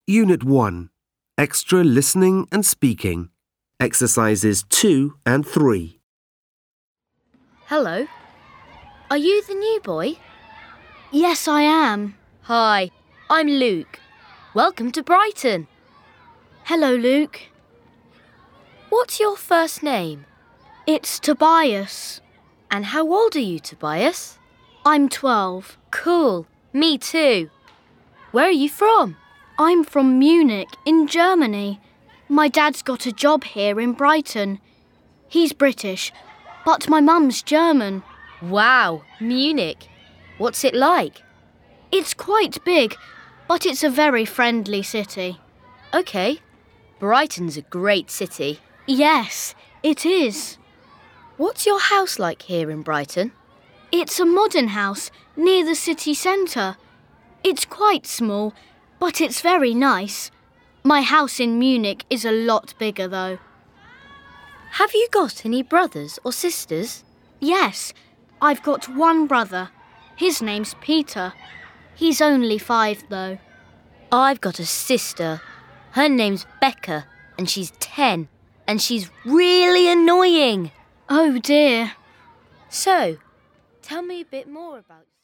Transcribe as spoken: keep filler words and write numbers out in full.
Unit one. Extra listening and speaking. Exercises two and three. Hello. Are you the new boy? Yes, I am. Hi, I'm Luke. Welcome to Brighton. Hello, Luke. What's your first name? It's Tobias. And how old are you, Tobias? I'm twelve. Cool. Me too. Where are you from? I'm from Munich, in Germany. My dad's got a job here in Brighton. He's British, but my mum's German. Wow, Munich. What's it like? It's quite big, but it's a very friendly city. OK. Brighton's a great city. Yes, it is. What's your house like here in Brighton? It's a modern house near the city centre. It's quite small, but it's very nice. My house in Munich is a lot bigger, though. Have you got any brothers or sisters? Yes, I've got one brother. His name's Peter. He's only five, though. I've got a sister. Her name's Becca, and she's ten, and she's really annoying. Oh, dear. So, tell me a bit more about